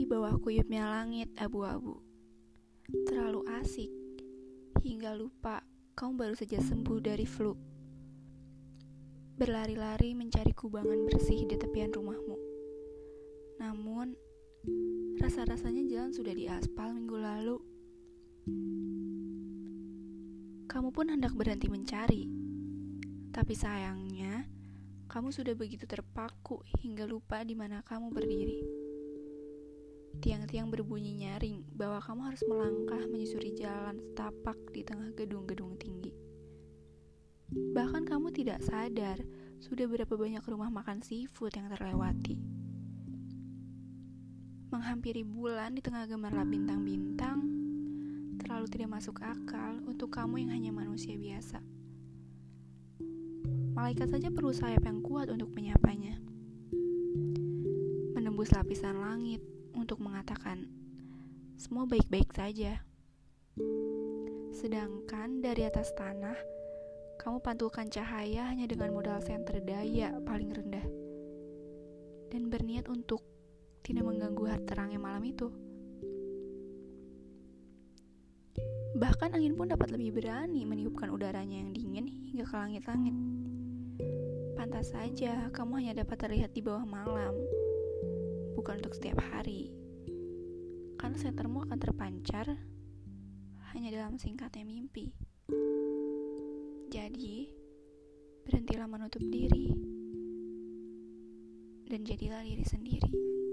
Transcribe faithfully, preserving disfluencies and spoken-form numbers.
di bawah kuyupnya langit abu-abu. Terlalu asik, hingga lupa kamu baru saja sembuh dari flu. Berlari-lari mencari kubangan bersih di tepian rumahmu. Namun, rasa-rasanya jalan sudah diaspal minggu lalu. Kamu pun hendak berhenti mencari, tapi sayangnya, kamu sudah begitu terpaku hingga lupa di mana kamu berdiri. Tiang-tiang berbunyi nyaring bahwa kamu harus melangkah menyusuri jalan setapak di tengah gedung-gedung tinggi. Bahkan kamu tidak sadar sudah berapa banyak rumah makan seafood yang terlewati. Menghampiri bulan di tengah gemerlap bintang-bintang terlalu tidak masuk akal untuk kamu yang hanya manusia biasa. Malaikat saja perlu sayap yang kuat untuk menyapanya. Menembus lapisan langit untuk mengatakan, semua baik-baik saja. Sedangkan dari atas tanah, kamu pantulkan cahaya hanya dengan modal senter daya paling rendah. Dan berniat untuk tidak mengganggu hari terangnya malam itu. Bahkan angin pun dapat lebih berani meniupkan udaranya yang dingin hingga ke langit-langit. Pantas saja kamu hanya dapat terlihat di bawah malam, bukan untuk setiap hari. Karena sentermu akan terpancar hanya dalam singkatnya mimpi. Jadi, berhentilah menutup diri dan jadilah diri sendiri.